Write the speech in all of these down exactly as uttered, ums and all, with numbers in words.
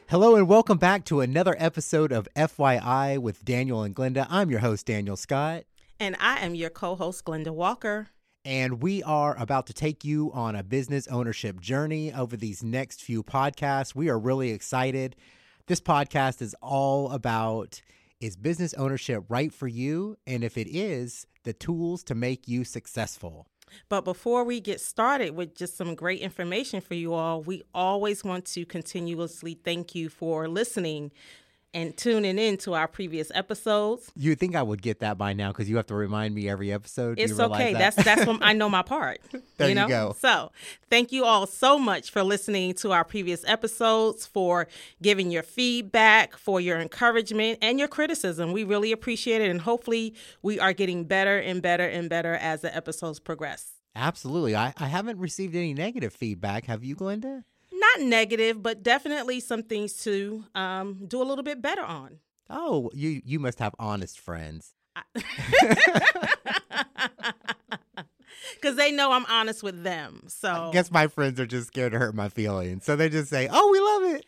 Hello and welcome back to another episode of F Y I with Daniel and Glenda. I'm your host, Daniel Scott. And I am your co-host, Glenda Walker. And we are about to take you on a business ownership journey over these next few podcasts. We are really excited. This podcast is all about, is business ownership right for you? And if it is, the tools to make you successful. But before we get started with just some great information for you all, we always want to continuously thank you for listening and tuning in to our previous episodes. You would think I would get that by now because you have to remind me every episode. Do It's you realize okay. that? That's that's when I know my part. There you know? you go. So thank you all so much for listening to our previous episodes, for giving your feedback, for your encouragement and your criticism. We really appreciate it. And hopefully we are getting better and better and better as the episodes progress. Absolutely. I, I haven't received any negative feedback. Have you, Glenda? Not negative, but definitely some things to um, do a little bit better on. Oh, you you must have honest friends. Because they know I'm honest with them. So I guess my friends are just scared to hurt my feelings. So they just say, oh, we love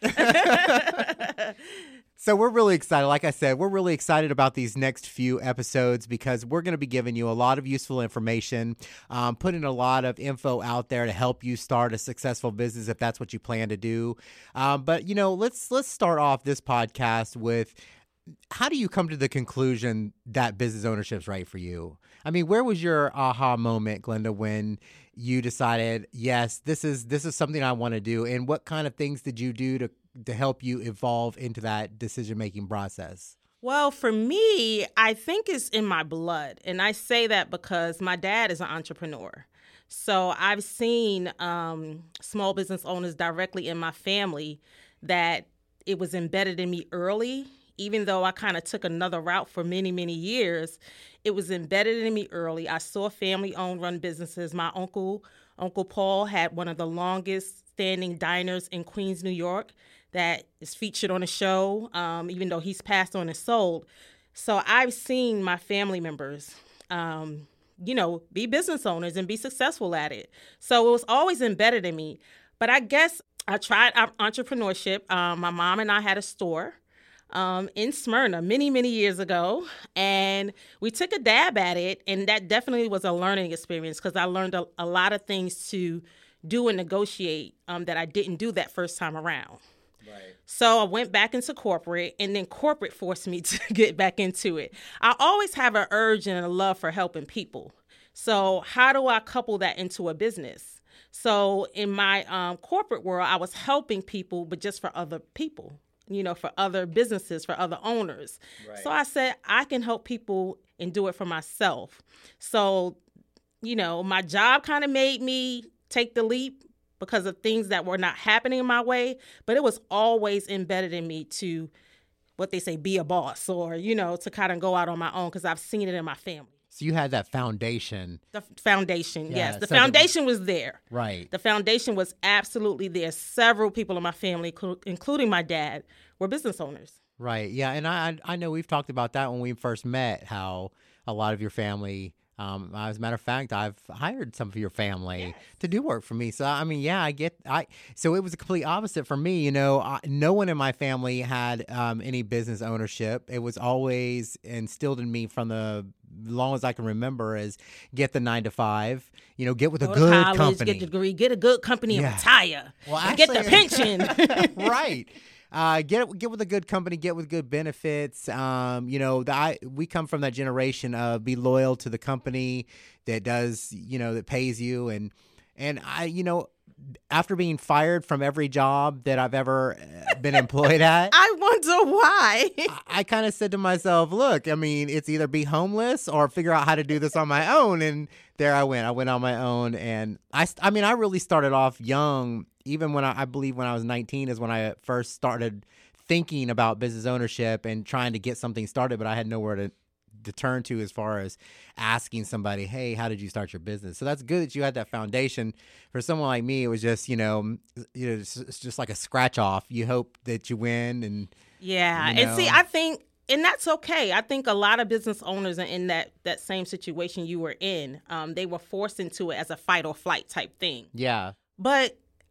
it. So we're really excited. Like I said, we're really excited about these next few episodes because we're going to be giving you a lot of useful information, um, putting a lot of info out there to help you start a successful business if that's what you plan to do. Um, but, you know, let's let's start off this podcast with, how do you come to the conclusion that business ownership is right for you? I mean, where was your aha moment, Glenda, when you decided, yes, this is this is something I want to do? And what kind of things did you do to to help you evolve into that decision-making process? Well, for me, I think it's in my blood. And I say that because my dad is an entrepreneur. So I've seen um, small business owners directly in my family that it was embedded in me early. Even though I kind of took another route for many, many years, it was embedded in me early. I saw family-owned run businesses. My uncle, Uncle Paul, had one of the longest standing diners in Queens, New York, that is featured on the show, um, even though he's passed on and sold. So I've seen my family members, um, you know, be business owners and be successful at it. So it was always embedded in me. But I guess I tried entrepreneurship. Um, my mom and I had a store um, in Smyrna many, many years ago, and we took a dab at it. And that definitely was a learning experience because I learned a, a lot of things to do and negotiate um, that I didn't do that first time around. Right. So I went back into corporate, and then corporate forced me to get back into it. I always have an urge and a love for helping people. So how do I couple that into a business? So in my um, corporate world, I was helping people, but just for other people, you know, for other businesses, for other owners. Right. So I said, I can help people and do it for myself. So, you know, my job kind of made me take the leap because of things that were not happening in my way, but it was always embedded in me to, what they say, be a boss, or, you know, to kind of go out on my own because I've seen it in my family. So you had that foundation. The foundation, yeah, yes. The so foundation the, was there. Right. The foundation was absolutely there. Several people in my family, including my dad, were business owners. Right. Yeah. And I I know we've talked about that when we first met, how a lot of your family, Um, as a matter of fact, I've hired some of your family yes. to do work for me. So, I mean, yeah, I get, I, so it was a complete opposite for me. You know, I, no one in my family had um, any business ownership. It was always instilled in me from the long as I can remember is get the nine to five, you know, get with Go a good college, company. Get a degree, get a good company yeah. and retire. Well, and actually, get the pension. Right. Uh, get get with a good company, get with good benefits. Um, you know, the, I, we come from that generation of be loyal to the company that does, you know, that pays you. And, and I, you know, after being fired from every job that I've ever been employed at, I wonder why. I, I kind of said to myself, look, I mean, it's either be homeless or figure out how to do this on my own. And there I went. I went on my own. And I, I mean, I really started off young. Even when I, I believe when I was nineteen is when I first started thinking about business ownership and trying to get something started, but I had nowhere to, to turn to as far as asking somebody, hey, how did you start your business? So that's good that you had that foundation. For someone like me, it was just, you know, you know, it's, it's just like a scratch off. You hope that you win. And yeah. you know. And see, I think, and that's okay. I think a lot of business owners are in that, that same situation you were in. Um, they were forced into it as a fight or flight type thing. Yeah. But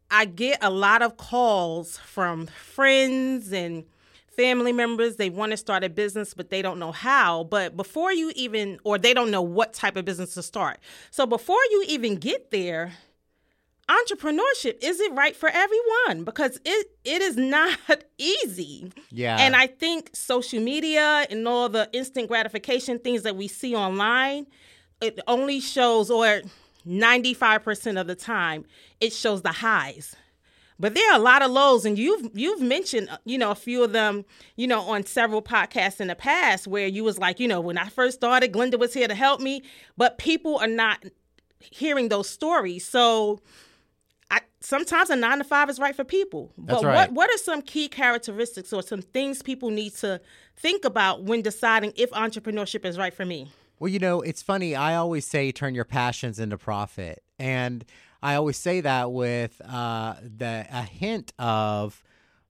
I get a lot of calls from friends and family members. They want to start a business, but they don't know how. But before you even, or they don't know what type of business to start. So before you even get there, entrepreneurship, is it right for everyone? Because it it is not easy. Yeah. And I think social media and all the instant gratification things that we see online, it only shows, or ninety-five percent of the time, it shows the highs. But there are a lot of lows, and you've you've mentioned, you know, a few of them, you know, on several podcasts in the past where you was like, you know, when I first started, Glenda was here to help me, but people are not hearing those stories. So I, sometimes a nine to five is right for people. That's but right. what what are some key characteristics or some things people need to think about when deciding if entrepreneurship is right for me? Well, you know, it's funny. I always say turn your passions into profit. And I always say that with uh, the a hint of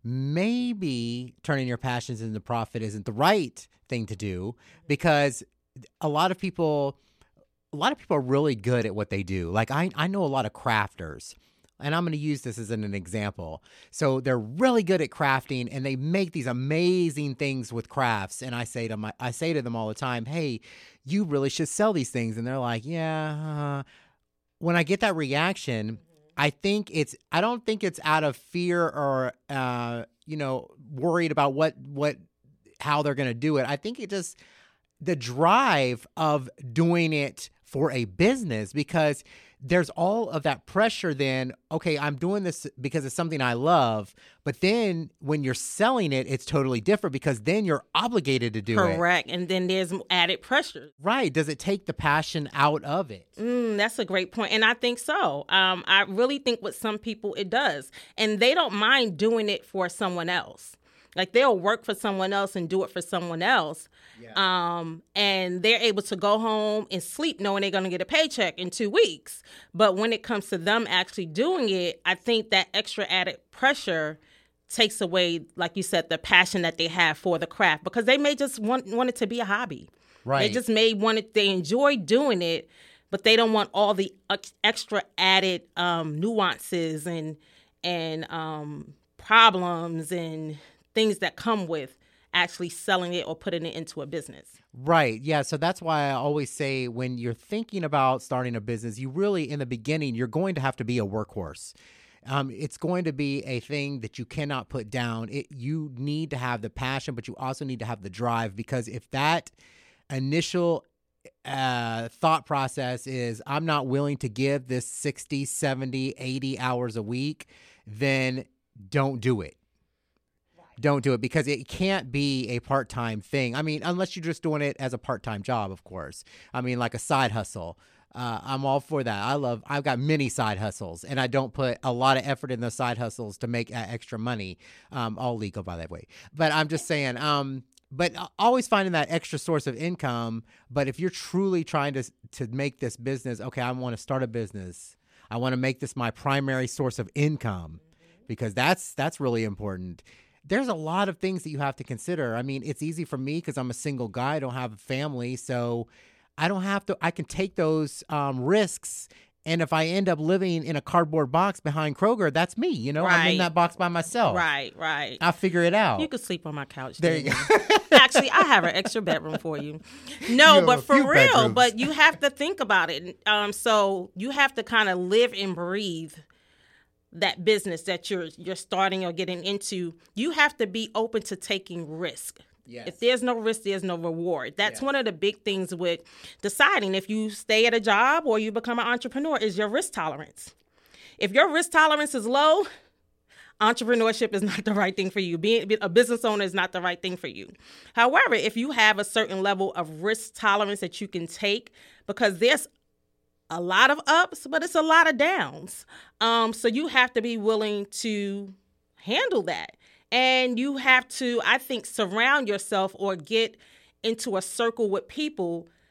maybe turning your passions into profit isn't the right thing to do, because a lot of people, a lot of people are really good at what they do. Like I, I know a lot of crafters. And I'm going to use this as an example. So they're really good at crafting, and they make these amazing things with crafts. And I say to my, I say to them all the time, "Hey, you really should sell these things." And they're like, "Yeah." Uh. When I get that reaction, I think it's, I don't think it's out of fear or, uh, you know, worried about what, what, how they're going to do it. I think it just, the drive of doing it for a business, because there's all of that pressure then, okay, I'm doing this because it's something I love, but then when you're selling it, it's totally different, because then you're obligated to do Correct. it. Correct. And then there's added pressure. Right. Does it take the passion out of it? Mm, that's a great point. And I think so. Um, I really think with some people it does. And they don't mind doing it for someone else. Like they'll work for someone else and do it for someone else. Yeah. Um, and they're able to go home and sleep knowing they're going to get a paycheck in two weeks. But when it comes to them actually doing it, I think that extra added pressure takes away, like you said, the passion that they have for the craft, because they may just want, want it to be a hobby. Right. They just may want it, they enjoy doing it, but they don't want all the ex- extra added um, nuances and, and um, problems and things that come with actually selling it or putting it into a business. Right. Yeah. So that's why I always say when you're thinking about starting a business, you really, in the beginning, you're going to have to be a workhorse. Um, it's going to be a thing that you cannot put down. It, you need to have the passion, but you also need to have the drive, because if that initial uh, thought process is, I'm not willing to give this sixty, seventy, eighty hours a week, then don't do it. Don't do it, because it can't be a part-time thing. I mean, unless you're just doing it as a part-time job, of course. I mean, like a side hustle. Uh, I'm all for that. I love, I've got many side hustles, and I don't put a lot of effort in those side hustles to make uh, extra money. Um, all legal, by the way. But I'm just saying, um, but always finding that extra source of income. But if you're truly trying to to make this business, okay, I want to start a business. I want to make this my primary source of income, because that's that's really important. There's a lot of things that you have to consider. I mean, it's easy for me because I'm a single guy. I don't have a family. So I don't have to, I can take those um, risks. And if I end up living in a cardboard box behind Kroger, that's me. You know, right. I'm in that box by myself. Right, right. I'll figure it out. You could sleep on my couch. There you go. Actually, I have an extra bedroom for you. No, but for real, bedrooms. But you have to think about it. Um, so you have to kind of live and breathe that business that you're you're starting or getting into. You have to be open to taking risk. Yes. If there's no risk, there's no reward. That's yes. one of the big things with deciding if you stay at a job or you become an entrepreneur is your risk tolerance. If your risk tolerance is low, entrepreneurship is not the right thing for you. Being a business owner is not the right thing for you. However, if you have a certain level of risk tolerance that you can take, because there's a lot of ups, but it's a lot of downs. Um, so you have to be willing to handle that. And you have to, I think, surround yourself or get into a circle with people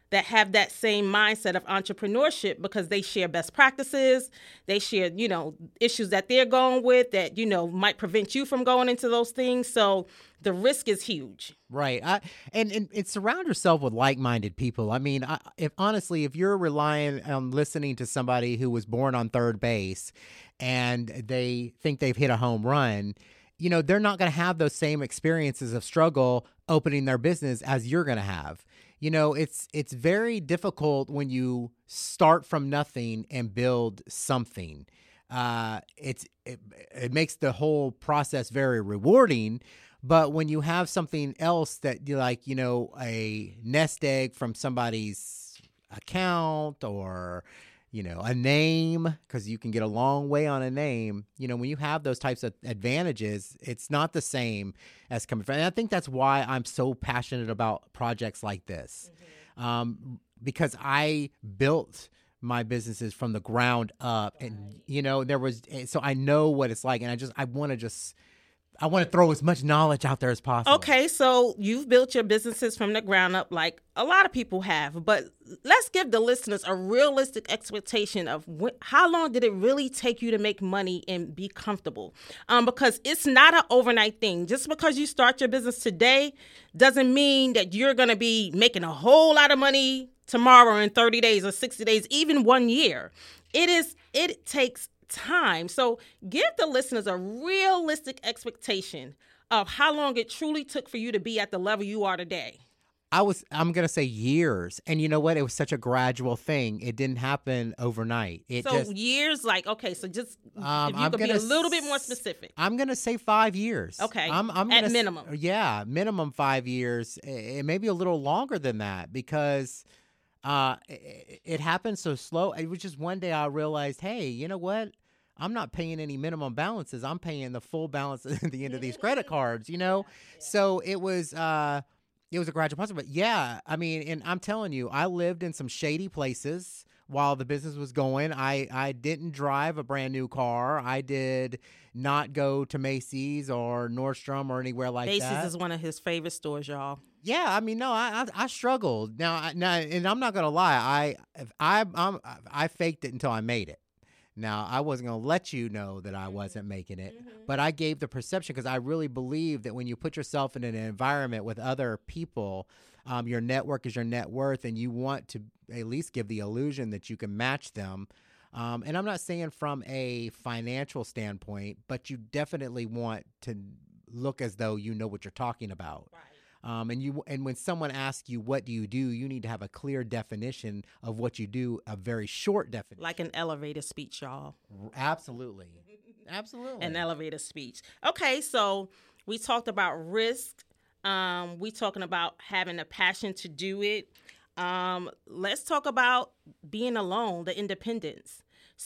that have that same mindset of entrepreneurship because they share best practices. They share, you know, issues that they're going with that, you know, might prevent you from going into those things. So the risk is huge. Right. I, and, and, and surround yourself with like-minded people. I mean, I, if honestly, if you're relying on listening to somebody who was born on third base and they think they've hit a home run, you know, they're not going to have those same experiences of struggle opening their business as you're going to have. You know, it's it's very difficult when you start from nothing and build something. Uh, it's it, it makes the whole process very rewarding. But when you have something else that you like, you know, a nest egg from somebody's account or, you know, a name, because you can get a long way on a name. You know, when you have those types of advantages, it's not the same as coming from. And I think that's why I'm so passionate about projects like this, mm-hmm. um, because I built my businesses from the ground up, right. and you know, there was so I know what it's like, and I just I want to just. I want to throw as much knowledge out there as possible. Okay, so you've built your businesses from the ground up like a lot of people have, but let's give the listeners a realistic expectation of wh- how long did it really take you to make money and be comfortable? Um, because it's not an overnight thing. Just because you start your business today doesn't mean that you're going to be making a whole lot of money tomorrow in thirty days or sixty days, even one year. It is. It takes time. So give the listeners a realistic expectation of how long it truly took for you to be at the level you are today. I was, I'm going to say years. And you know what? It was such a gradual thing. It didn't happen overnight. It so just, years, like, okay, so just um, if you I'm could be a little s- bit more specific. I'm going to say five years. Okay, I'm, I'm at gonna minimum. S- yeah, minimum five years. It may be a little longer than that because uh, it, it happened so slow. It was just one day I realized, hey, you know what? I'm not paying any minimum balances. I'm paying the full balance at the end of these credit cards, you know? Yeah, yeah. So it was uh, it was a gradual process. But yeah, I mean, and I'm telling you, I lived in some shady places while the business was going. I, I didn't drive a brand new car. I did not go to Macy's or Nordstrom or anywhere like Macy's that. Macy's is one of his favorite stores, y'all. Yeah, I mean, no, I I, I struggled. Now, I, now, and I'm not gonna lie, I if I I'm, I faked it until I made it. Now, I wasn't going to let you know that I wasn't making it, mm-hmm. but I gave the perception because I really believe that when you put yourself in an environment with other people, um, your network is your net worth, and you want to at least give the illusion that you can match them. Um, and I'm not saying from a financial standpoint, but you definitely want to look as though you know what you're talking about. Right. Um, and you and when someone asks you, what do you do, you need to have a clear definition of what you do, a very short definition. Like an elevator speech, y'all. Absolutely. Absolutely. An elevator speech. Okay, so we talked about risk. Um, we talking about having a passion to do it. Um, let's talk about being alone, the independence.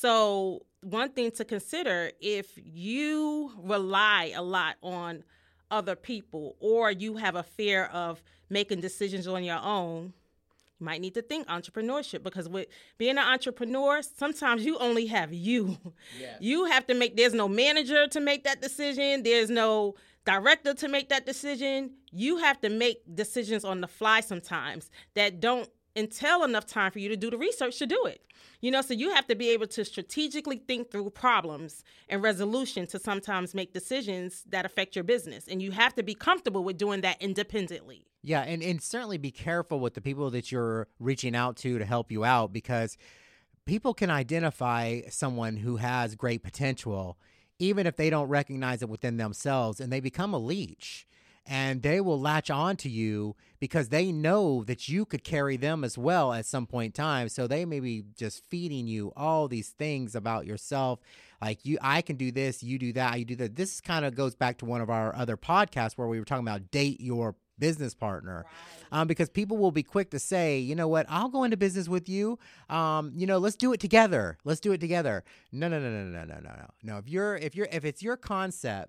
So one thing to consider, if you rely a lot on other people, or you have a fear of making decisions on your own, you might need to think entrepreneurship, because with being an entrepreneur, sometimes you only have you. Yes. You have to make, there's no manager to make that decision. There's no director to make that decision. You have to make decisions on the fly sometimes that don't entail enough time for you to do the research to do it. You know, so you have to be able to strategically think through problems and resolution to sometimes make decisions that affect your business. And you have to be comfortable with doing that independently. Yeah, and, and certainly be careful with the people that you're reaching out to to help you out, because people can identify someone who has great potential, even if they don't recognize it within themselves, and they become a leech. And they will latch on to you because they know that you could carry them as well at some point in time. So they may be just feeding you all these things about yourself. Like, you, I can do this, you do that, you do that. This kind of goes back to one of our other podcasts where we were talking about date your business partner. Right. Um, because people will be quick to say, you know what, I'll go into business with you. Um, you know, let's do it together. Let's do it together. No, no, no, no, no, no, no, no. No, if you're, if you're, if it's your concept,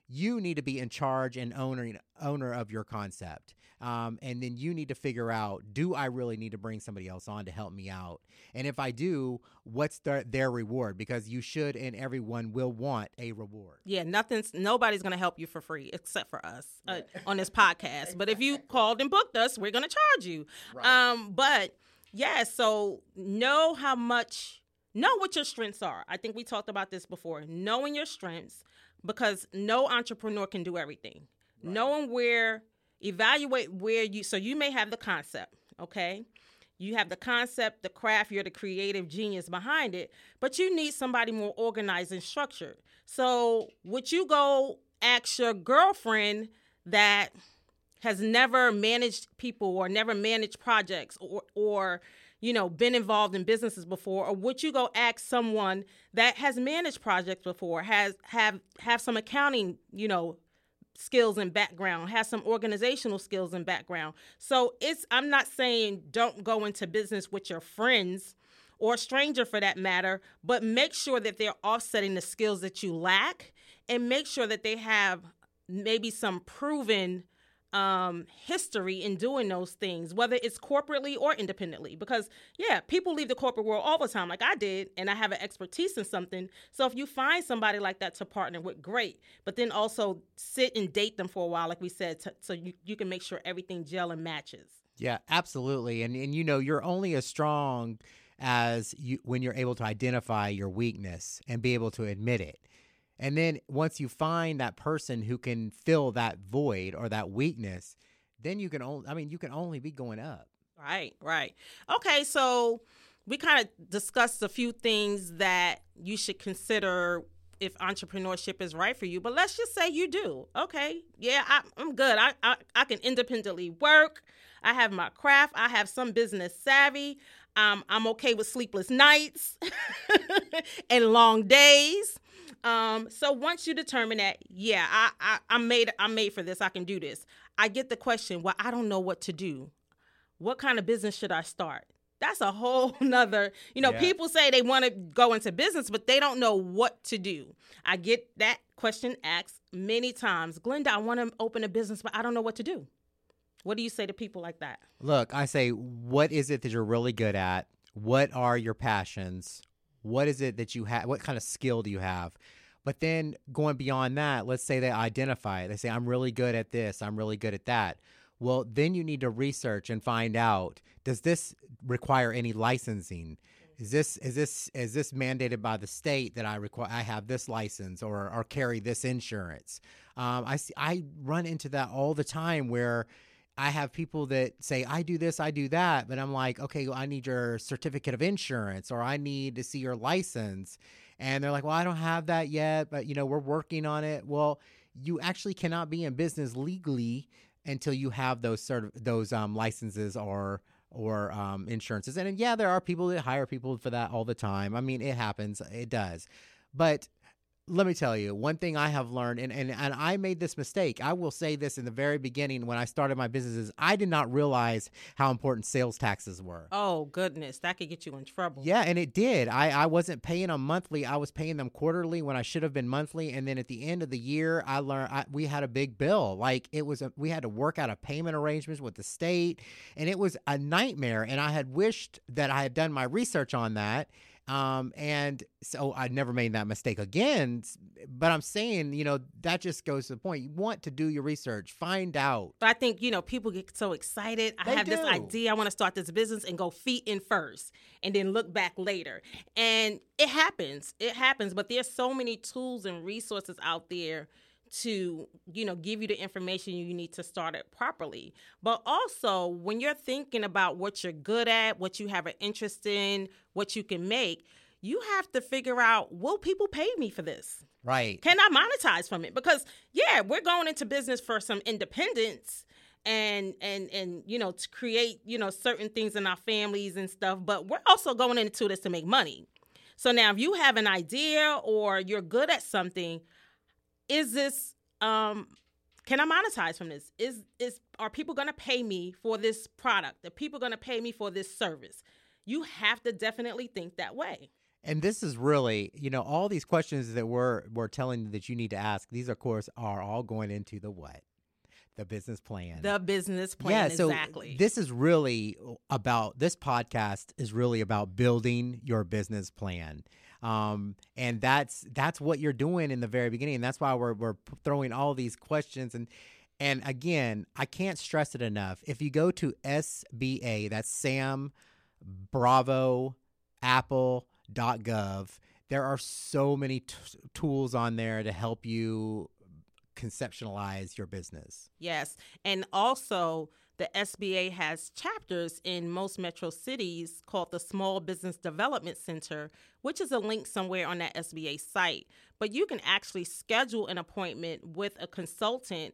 you need to be in charge and owner owner of your concept. Um, and then you need to figure out, do I really need to bring somebody else on to help me out? And if I do, what's their, their reward? Because you should, and everyone will want a reward. Yeah, nothing's nobody's going to help you for free except for us uh, on this podcast. But if you called and booked us, we're going to charge you. Right. Um, but yeah, so know how much, know what your strengths are. I think we talked about this before. Knowing your strengths, because no entrepreneur can do everything. Right. Knowing where, evaluate where you, so you may have the concept, okay? You have the concept, the craft, you're the creative genius behind it, but you need somebody more organized and structured. So would you go ask your girlfriend that has never managed people or never managed projects or, or you know, been involved in businesses before, or would you go ask someone that has managed projects before, has have have some accounting, you know, skills and background, has some organizational skills and background? So it's, I'm not saying don't go into business with your friends or a stranger for that matter, but make sure that they're offsetting the skills that you lack, and make sure that they have maybe some proven um, history in doing those things, whether it's corporately or independently. Because, yeah, people leave the corporate world all the time, like I did, and I have an expertise in something. So if you find somebody like that to partner with, great. But then also sit and date them for a while, like we said, to, so you, you can make sure everything gel and matches. Yeah, absolutely. And, and you know, you're only as strong as you when you're able to identify your weakness and be able to admit it. And then once you find that person who can fill that void or that weakness, then you can only, I mean, you can only be going up. Right, right. Okay, so we kind of discussed a few things that you should consider if entrepreneurship is right for you. But let's just say you do. Okay, yeah, I, I'm good. I, I, I can independently work. I have my craft. I have some business savvy. Um, I'm okay with sleepless nights and long days. Um, so once you determine that, yeah, I, I, I'm made, I'm made for this. I can do this. I get the question, well, I don't know what to do. What kind of business should I start? That's a whole nother, you know, yeah. People say they want to go into business, but they don't know what to do. I get that question asked many times. Glenda, I want to open a business, but I don't know what to do. What do you say to people like that? Look, I say, what is it that you're really good at? What are your passions? What is it that you have? What kind of skill do you have? But then going beyond that, let's say they identify it. They say, I'm really good at this. I'm really good at that. Well, then you need to research and find out, does this require any licensing? Is this is this is this mandated by the state that I require I have this license or or carry this insurance? Um, I see, I run into that all the time where I have people that say, I do this, I do that, but I'm like, okay, well, I need your certificate of insurance or I need to see your license. And they're like, well, I don't have that yet, but, you know, we're working on it. Well, you actually cannot be in business legally until you have those sort of those um, licenses or or um, insurances. And, and yeah, there are people that hire people for that all the time. I mean, it happens. It does. But let me tell you, one thing I have learned, and, and, and I made this mistake. I will say this in the very beginning when I started my businesses, I did not realize how important sales taxes were. Oh, goodness. That could get you in trouble. Yeah, and it did. I, I wasn't paying them monthly. I was paying them quarterly when I should have been monthly. And then at the end of the year, I learned I, we had a big bill. Like it was, a, we had to work out a payment arrangements with the state, and it was a nightmare. And I had wished that I had done my research on that. Um, and so I never made that mistake again, but I'm saying, you know, that just goes to the point. You want to do your research, find out. But I think, you know, people get so excited. I They have this do. idea. I want to start this business and go feet in first and then look back later. And it happens. It happens. But there's so many tools and resources out there to, you know, give you the information you need to start it properly. But also, when you're thinking about what you're good at, what you have an interest in, what you can make, you have to figure out, will people pay me for this? Right. Can I monetize from it? Because, yeah, we're going into business for some independence and, and, and you know, to create, you know, certain things in our families and stuff. But we're also going into this to make money. So now if you have an idea or you're good at something, is this, um, can I monetize from this? Is, is, are people going to pay me for this product? Are people going to pay me for this service? You have to definitely think that way. And this is really, you know, all these questions that we're we're telling you that you need to ask. These, of course, are all going into the what? The business plan. The business plan, yeah, so exactly. This is really about, this podcast is really about building your business plan. Um, and that's that's what you're doing in the very beginning. And that's why we're we're throwing all these questions. And and again, I can't stress it enough. If you go to S B A, that's Sam Bravo Apple dot gov, there are so many t- tools on there to help you conceptualize your business. Yes. And also, the S B A has chapters in most metro cities called the Small Business Development Center, which is a link somewhere on that S B A site. But you can actually schedule an appointment with a consultant,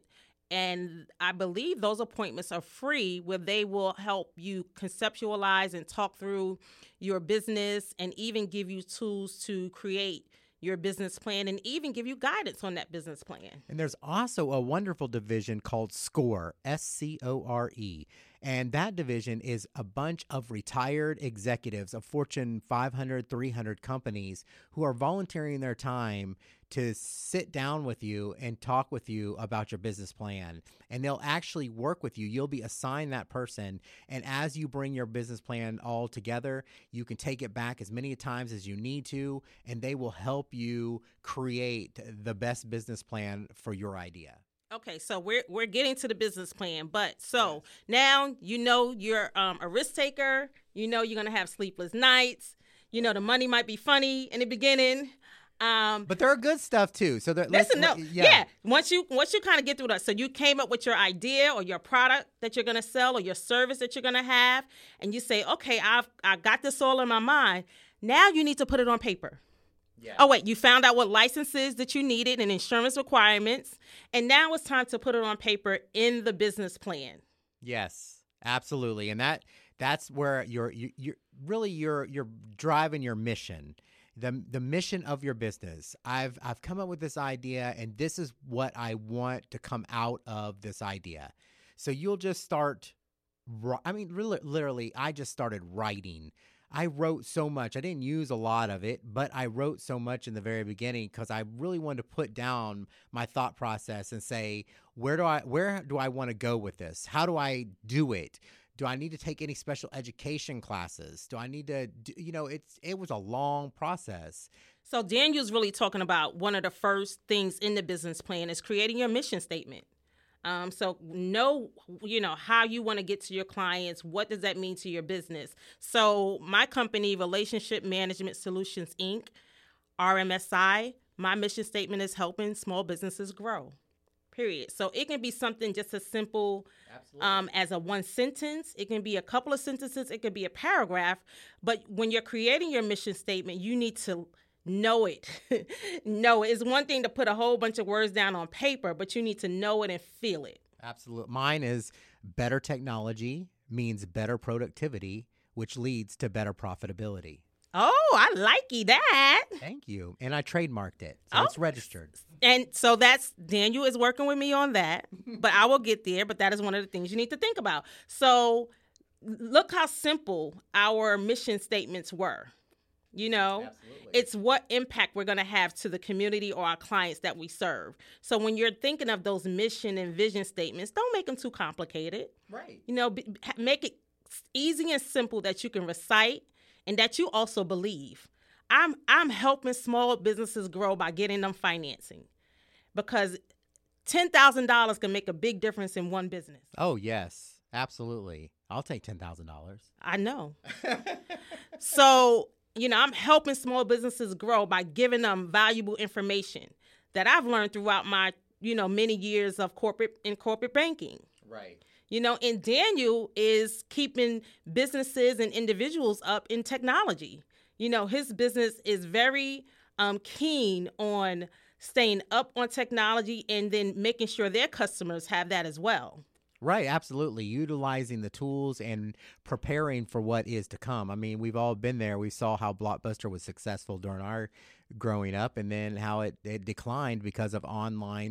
and I believe those appointments are free, where they will help you conceptualize and talk through your business and even give you tools to create your business plan and even give you guidance on that business plan. And there's also a wonderful division called SCORE, S C O R E. And that division is a bunch of retired executives of Fortune five hundred, three hundred companies who are volunteering their time to sit down with you and talk with you about your business plan. And they'll actually work with you. You'll be assigned that person. And as you bring your business plan all together, you can take it back as many times as you need to, and they will help you create the best business plan for your idea. Okay, so we're we're getting to the business plan, but so now you know you're um, a risk taker. You know you're gonna have sleepless nights. You know the money might be funny in the beginning, um, but there are good stuff too. So that listen, no, yeah. yeah. Once you once you kind of get through that, so you came up with your idea or your product that you're gonna sell or your service that you're gonna have, and you say, okay, I've I got this all in my mind. Now you need to put it on paper. Yeah. Oh, wait, you found out what licenses that you needed and insurance requirements, and now it's time to put it on paper in the business plan. Yes, absolutely. And that that's where you're, you, you're really you're, you're driving your mission, the the mission of your business. I've I've come up with this idea, and this is what I want to come out of this idea. So you'll just start, I mean, really, literally, I just started writing. I wrote so much. I didn't use a lot of it, but I wrote so much in the very beginning because I really wanted to put down my thought process and say, where do I where do I want to go with this? How do I do it? Do I need to take any special education classes? Do I need to do, you know, it's it was a long process. So Daniel's really talking about one of the first things in the business plan is creating your mission statement. Um, so know, you know, how you want to get to your clients. What does that mean to your business? So my company, Relationship Management Solutions, Incorporated, R M S I, my mission statement is helping small businesses grow, period. So it can be something just as simple um, as a one sentence. It can be a couple of sentences. It could be a paragraph. But when you're creating your mission statement, you need to know it. Know it. It's one thing to put a whole bunch of words down on paper, but you need to know it and feel it. Absolutely. Mine is better technology means better productivity, which leads to better profitability. Oh, I likey that. Thank you. And I trademarked it, so oh. It's registered. And so that's, Daniel is working with me on that, but I will get there. But that is one of the things you need to think about. So look how simple our mission statements were. You know, Absolutely. It's what impact we're going to have to the community or our clients that we serve. So when you're thinking of those mission and vision statements, don't make them too complicated. Right. You know, be, make it easy and simple that you can recite and that you also believe. I'm I'm helping small businesses grow by getting them financing, because ten thousand dollars can make a big difference in one business. Oh, yes, absolutely. I'll take ten thousand dollars. I know. So, you know, I'm helping small businesses grow by giving them valuable information that I've learned throughout my, you know, many years of corporate in corporate banking. Right. You know, and Daniel is keeping businesses and individuals up in technology. You know, his business is very um, keen on staying up on technology and then making sure their customers have that as well. Right, absolutely. Utilizing the tools and preparing for what is to come. I mean, we've all been there. We saw how Blockbuster was successful during our growing up, and then how it, it declined because of online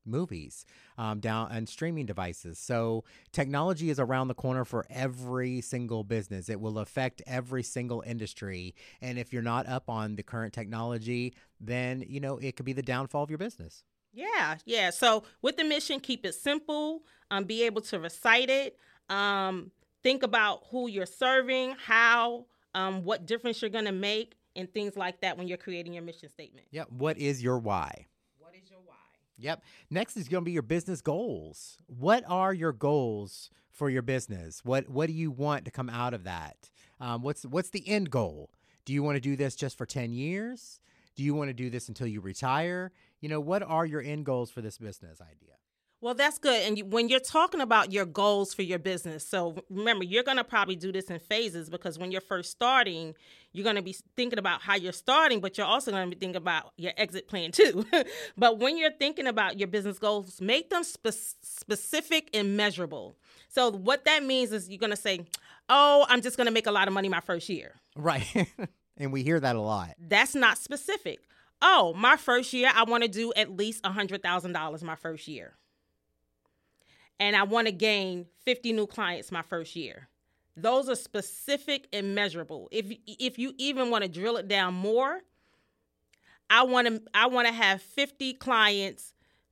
movies um, down and streaming devices. So technology is around the corner for every single business. It will affect every single industry. And if you're not up on the current technology, then, you know, it could be the downfall of your business. Yeah, yeah. So with the mission, keep it simple, um, be able to recite it, um, think about who you're serving, how, um, what difference you're going to make, and things like that when you're creating your mission statement. Yep. What is your why? What is your why? Yep. Next is going to be your business goals. What are your goals for your business? What What do you want to come out of that? Um, what's What's the end goal? Do you want to do this just for ten years? Do you want to do this until you retire? You know, what are your end goals for this business idea? Well, that's good. And you, when you're talking about your goals for your business, so remember, you're going to probably do this in phases, because when you're first starting, you're going to be thinking about how you're starting, but you're also going to be thinking about your exit plan too. But when you're thinking about your business goals, make them spe- specific and measurable. So what that means is you're going to say, oh, I'm just going to make a lot of money my first year. Right. And we hear that a lot. That's not specific. Oh, my first year, I want to do at least one hundred thousand dollars my first year. And I want to gain fifty new clients my first year. Those are specific and measurable. If if you even want to drill it down more, I want to I want to have fifty clients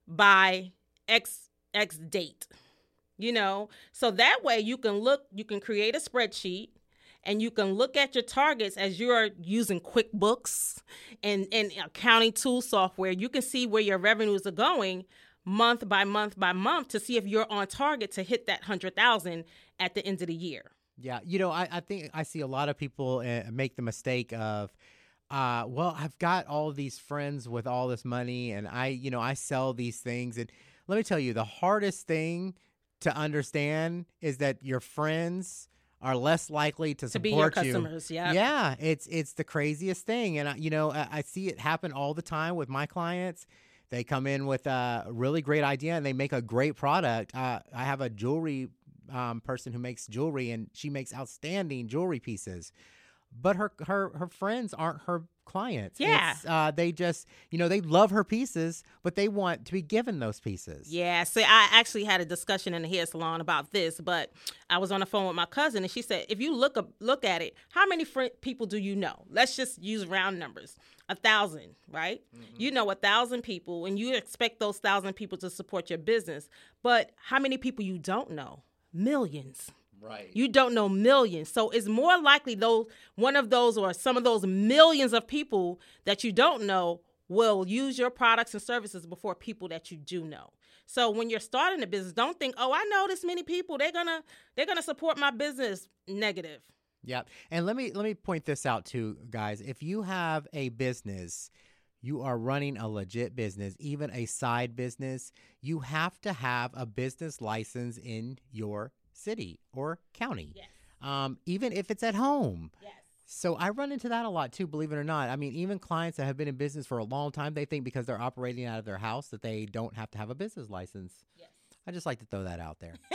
by X X date. You know, so that way you can look, you can create a spreadsheet, and you can look at your targets as you're using QuickBooks and, and accounting tool software. You can see where your revenues are going month by month by month to see if you're on target to hit that one hundred thousand at the end of the year. Yeah. You know, I, I think I see a lot of people uh, make the mistake of, uh, well, I've got all these friends with all this money, and I, you know, I sell these things. And let me tell you, the hardest thing to understand is that your friends are less likely to support to be your customers. You. Yeah, yeah, it's it's the craziest thing, and I, you know I, I see it happen all the time with my clients. They come in with a really great idea and they make a great product. Uh, I have a jewelry um, person who makes jewelry, and she makes outstanding jewelry pieces. But her her her friends aren't her clients. Yeah. It's, uh, they just, you know, they love her pieces, but they want to be given those pieces. Yeah. So I actually had a discussion in the hair salon about this, but I was on the phone with my cousin, and she said, if you look up, look at it, how many fr- people do you know? Let's just use round numbers. A thousand, right? Mm-hmm. You know a thousand people, and you expect those thousand people to support your business. But how many people you don't know? Millions. Right. You don't know millions. So it's more likely those one of those or some of those millions of people that you don't know will use your products and services before people that you do know. So when you're starting a business, don't think, oh, I know this many people. They're gonna they're gonna support my business. Negative. Yeah. And let me let me point this out too, guys. If you have a business, you are running a legit business, even a side business, you have to have a business license in your city or county, yes. um, even if it's at home. Yes. So I run into that a lot too, believe it or not. I mean, even clients that have been in business for a long time, they think because they're operating out of their house that they don't have to have a business license. Yes. I just like to throw that out there.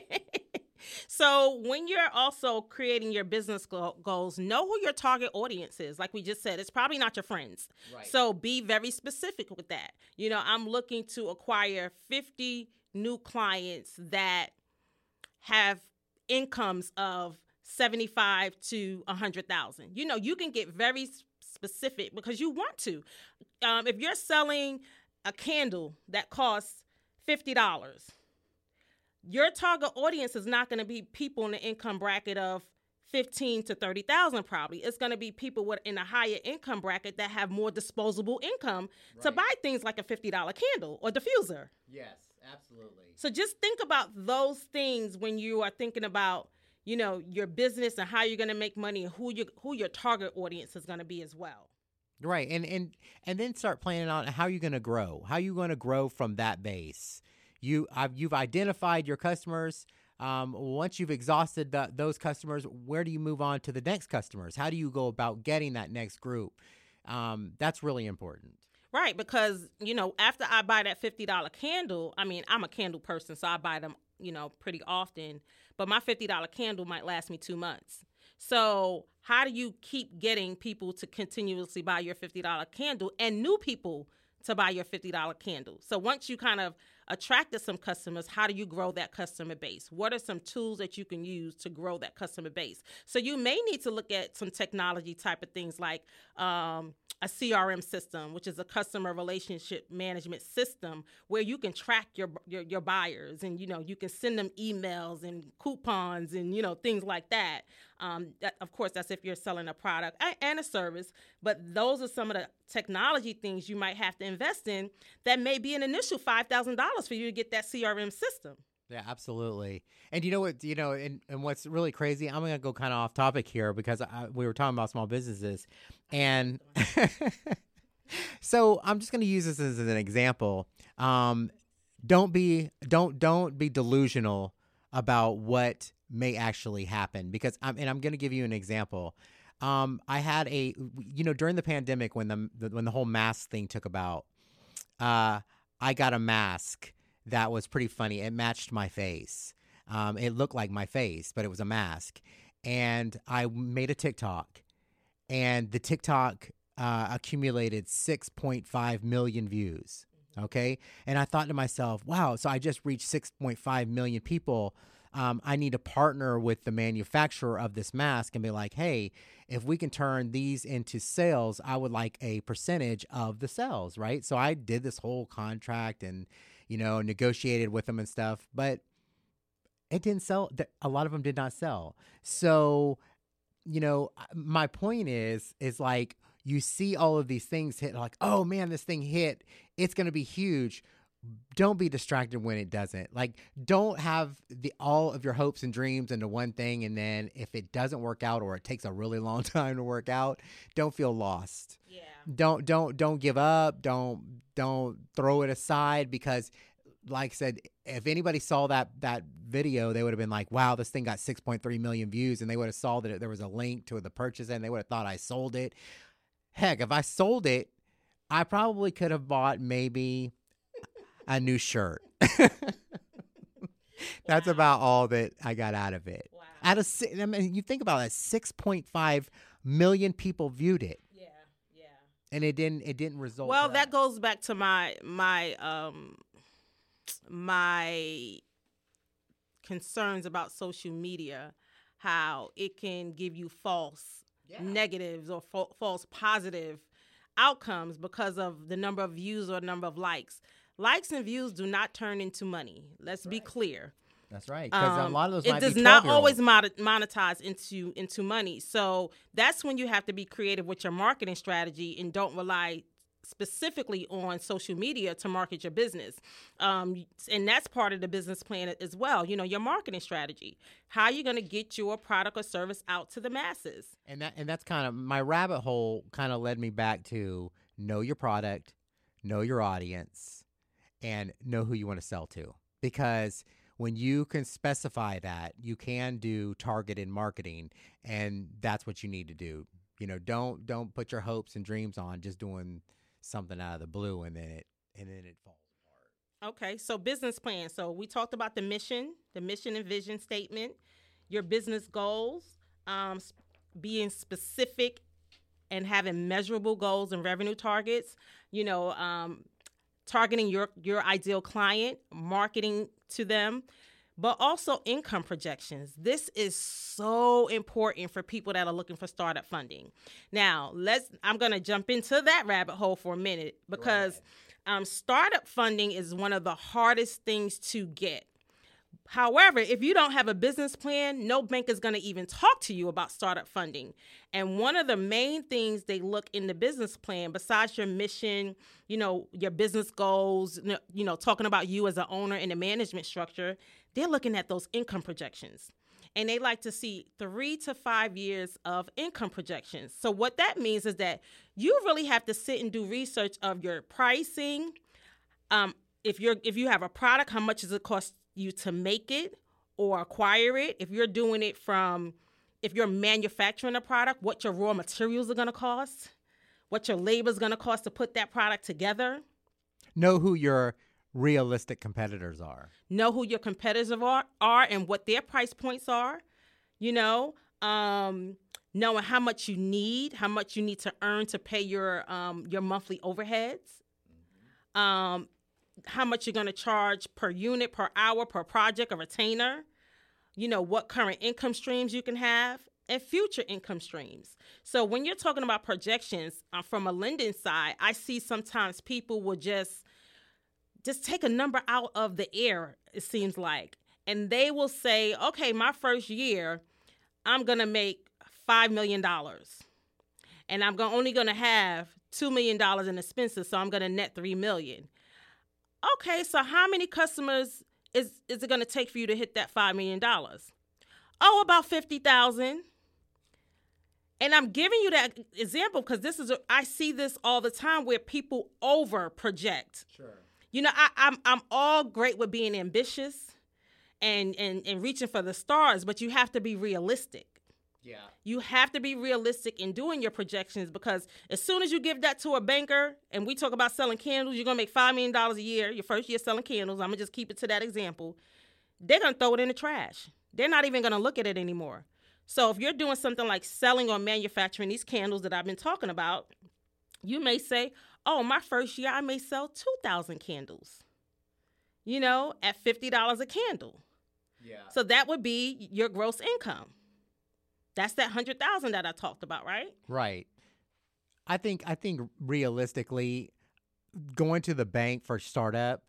So when you're also creating your business go- goals, know who your target audience is. Like we just said, it's probably not your friends. Right. So be very specific with that. You know, I'm looking to acquire fifty new clients that have incomes of seventy-five to one hundred thousand. You know, you can get very specific because you want to. Um, if you're selling a candle that costs fifty dollars, your target audience is not going to be people in the income bracket of fifteen to thirty thousand probably. It's going to be people with in a higher income bracket that have more disposable income right. to buy things like a fifty dollars candle or diffuser. Yes, absolutely. So just think about those things when you are thinking about, you know, your business and how you're going to make money and who you who your target audience is going to be as well. Right. And and and then start planning out how you're going to grow. How you're going to grow from that base. You I've, you've identified your customers. Um, once you've exhausted the, those customers, where do you move on to the next customers? How do you go about getting that next group? Um, that's really important. Right, because, you know, after I buy that fifty dollars candle, I mean, I'm a candle person, so I buy them, you know, pretty often. But my fifty dollars candle might last me two months. So how do you keep getting people to continuously buy your fifty dollars candle and new people to buy your fifty dollar candle. So once you kind of attracted some customers, how do you grow that customer base? What are some tools that you can use to grow that customer base? So you may need to look at some technology type of things like um, a C R M system, which is a customer relationship management system where you can track your, your your buyers, and you know you can send them emails and coupons and you know things like that. Um, that of course, that's if you're selling a product and a service. But those are some of the technology things you might have to invest in. That may be an initial five thousand dollars for you to get that C R M system. Yeah, absolutely. And you know what, you know, and, and what's really crazy, I'm going to go kind of off topic here because I, we were talking about small businesses. And so I'm just going to use this as an example. Um, don't be, don't, don't be delusional about what may actually happen because I'm, and I'm going to give you an example. Um, I had a, you know, during the pandemic when the, the when the whole mask thing took about, uh, I got a mask that was pretty funny. It matched my face. Um, it looked like my face, but it was a mask. And I made a TikTok, and the TikTok uh, accumulated six point five million views. Okay. And I thought to myself, wow, so I just reached six point five million people. Um, I need to partner with the manufacturer of this mask and be like, hey, if we can turn these into sales, I would like a percentage of the sales, right? So I did this whole contract and, you know, negotiated with them and stuff, but it didn't sell. A lot of them did not sell. So, you know, my point is, is like, you see all of these things hit like, oh man, this thing hit. It's going to be huge. Don't be distracted when it doesn't. Like, don't have the all of your hopes and dreams into one thing, and then if it doesn't work out or it takes a really long time to work out, don't feel lost. Yeah. Don't don't don't give up. Don't don't throw it aside because, like I said, if anybody saw that that video, they would have been like, "Wow, this thing got six point three million views," and they would have saw that there was a link to the purchase, and they would have thought I sold it. Heck, if I sold it, I probably could have bought maybe a new shirt. That's wow. about all that I got out of it. Wow. Out of, I mean, you think about it, six point five million people viewed it. Yeah, yeah. And it didn't, it didn't result. Well, that goes back to my, my, um, my concerns about social media, how it can give you false yeah. negatives or fa- false positive outcomes because of the number of views or number of likes. Likes and views do not turn into money. Let's right. be clear. That's right. Because um, a lot of those it might does be not always monetize into into money. So that's when you have to be creative with your marketing strategy and don't rely specifically on social media to market your business. Um, and that's part of the business plan as well. You know, your marketing strategy. How are you going to get your product or service out to the masses? And that and that's kind of my rabbit hole. Kind of led me back to know your product, know your audience, and know who you want to sell to. Because when you can specify that, you can do targeted marketing, and that's what you need to do. You know, don't don't put your hopes and dreams on just doing something out of the blue, and then it and then it falls apart. Okay, so business plan. So we talked about the mission, the mission and vision statement, your business goals, um, being specific and having measurable goals and revenue targets. You know, um, targeting your, your ideal client, marketing to them, but also income projections. This is so important for people that are looking for startup funding. Now, let's. I'm going to jump into that rabbit hole for a minute because um, startup funding is one of the hardest things to get. However, if you don't have a business plan, no bank is going to even talk to you about startup funding. And one of the main things they look in the business plan, besides your mission, you know, your business goals, you know, talking about you as an owner in the management structure, they're looking at those income projections. And they like to see three to five years of income projections. So what that means is that you really have to sit and do research of your pricing. Um, if you're if you have a product, how much does it cost you to make it or acquire it? If you're doing it from, if you're manufacturing a product, what your raw materials are going to cost, what your labor is going to cost to put that product together. Know who your realistic competitors are. Know who your competitors are, are and what their price points are, you know, um, knowing how much you need, how much you need to earn to pay your um, your monthly overheads. um, how much you're going to charge per unit, per hour, per project, a retainer, you know, what current income streams you can have, and future income streams. So when you're talking about projections uh, from a lending side, I see sometimes people will just just take a number out of the air, it seems like, and they will say, okay, my first year, I'm going to make five million dollars, and I'm go- only going to have two million dollars in expenses, so I'm going to net three million dollars. Okay, so how many customers is, is it going to take for you to hit that five million dollars? Oh, about fifty thousand. And I'm giving you that example because this is a, I see this all the time where people over project. Sure. You know, I, I'm I'm all great with being ambitious and, and and reaching for the stars, but you have to be realistic. Yeah. You have to be realistic in doing your projections because as soon as you give that to a banker, and we talk about selling candles, you're gonna make five million dollars a year. Your first year selling candles, I'm gonna just keep it to that example. They're gonna throw it in the trash. They're not even gonna look at it anymore. So if you're doing something like selling or manufacturing these candles that I've been talking about, you may say, oh, my first year I may sell two thousand candles, you know, at fifty dollars a candle. Yeah. So that would be your gross income. That's that one hundred thousand dollars that I talked about, right? Right. I think I think realistically, going to the bank for startup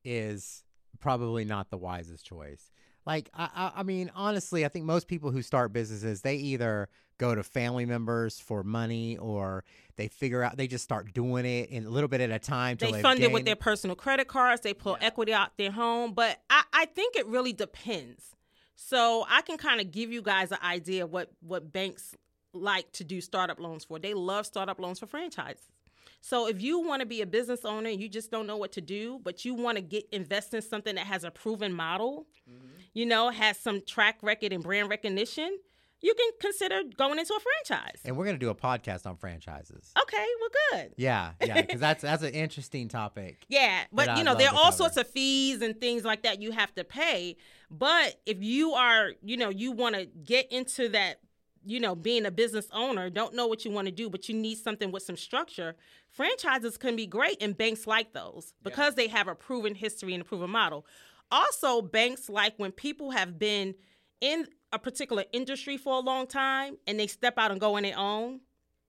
is probably not the wisest choice. Like, I, I, I mean, honestly, I think most people who start businesses, they either go to family members for money or they figure out, they just start doing it in a little bit at a time. Till They they've fund it with gained- their personal credit cards. They pull Yeah. equity out their home. But I, I think it really depends. So I can kind of give you guys an idea of what, what banks like to do startup loans for. They love startup loans for franchises. So if you want to be a business owner and you just don't know what to do, but you want to get invest in something that has a proven model, mm-hmm. you know, has some track record and brand recognition, you can consider going into a franchise. And we're going to do a podcast on franchises. Okay, well, good. Yeah, yeah, because that's that's an interesting topic. Yeah, but that you I'd know, love there are to all cover. sorts of fees and things like that you have to pay. But if you are, you know, you want to get into that, you know, being a business owner, don't know what you want to do, but you need something with some structure, franchises can be great, and banks like those because yeah. they have a proven history and a proven model. Also, banks like when people have been in a particular industry for a long time and they step out and go on their own,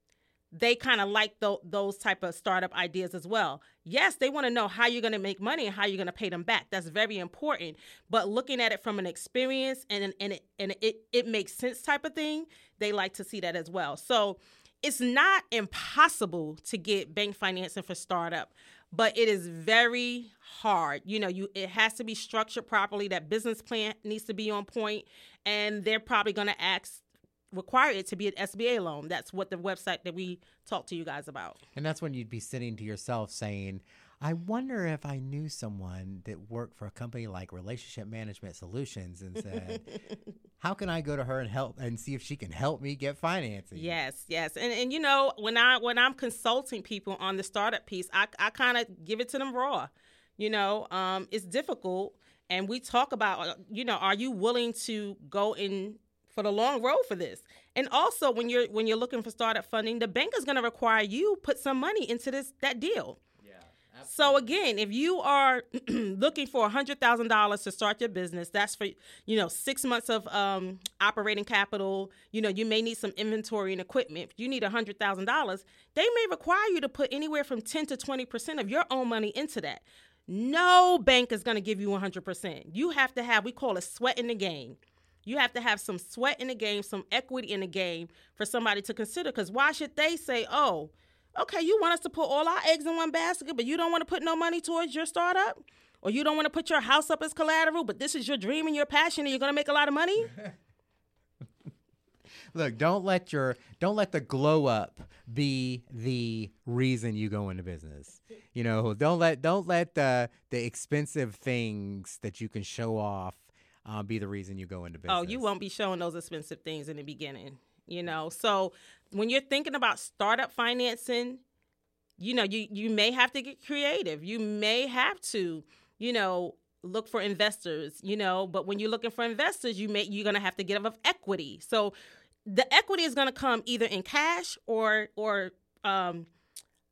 they kind of like th- those type of startup ideas as well. Yes, they want to know how you're going to make money and how you're going to pay them back. That's very important. But looking at it from an experience and and it, and it, it makes sense type of thing, they like to see that as well. So it's not impossible to get bank financing for startup, but it is very hard. You know, you it has to be structured properly. That business plan needs to be on point, and they're probably going to ask require it to be an S B A loan. That's what the website that we talked to you guys about. And that's when you'd be sitting to yourself saying, I wonder if I knew someone that worked for a company like Relationship Management Solutions and said, how can I go to her and help and see if she can help me get financing? Yes, yes. And and you know, when I when I'm consulting people on the startup piece, I I kind of give it to them raw. You know, um, it's difficult, and we talk about, you know, are you willing to go in for the long road for this? And also, when you're when you're looking for startup funding, the bank is going to require you put some money into this that deal. Yeah. Absolutely. So again, if you are looking for one hundred thousand dollars to start your business, that's for, you know, six months of um, operating capital. You know, you may need some inventory and equipment. If you need one hundred thousand dollars, they may require you to put anywhere from ten to twenty percent of your own money into that. No bank is going to give you one hundred percent. You have to have, we call it sweat in the game. You have to have some sweat in the game, some equity in the game for somebody to consider. Because why should they say, oh, okay, you want us to put all our eggs in one basket, but you don't want to put no money towards your startup? Or you don't want to put your house up as collateral, but this is your dream and your passion and you're going to make a lot of money? Look, don't let your don't let the glow up be the reason you go into business. You know, don't let don't let the the expensive things that you can show off uh, be the reason you go into business. Oh, you won't be showing those expensive things in the beginning. You know, so when you're thinking about startup financing, you know, you you may have to get creative. You may have to, you know, look for investors. You know, but when you're looking for investors, you may you're gonna have to get of equity. So the equity is going to come either in cash or or um,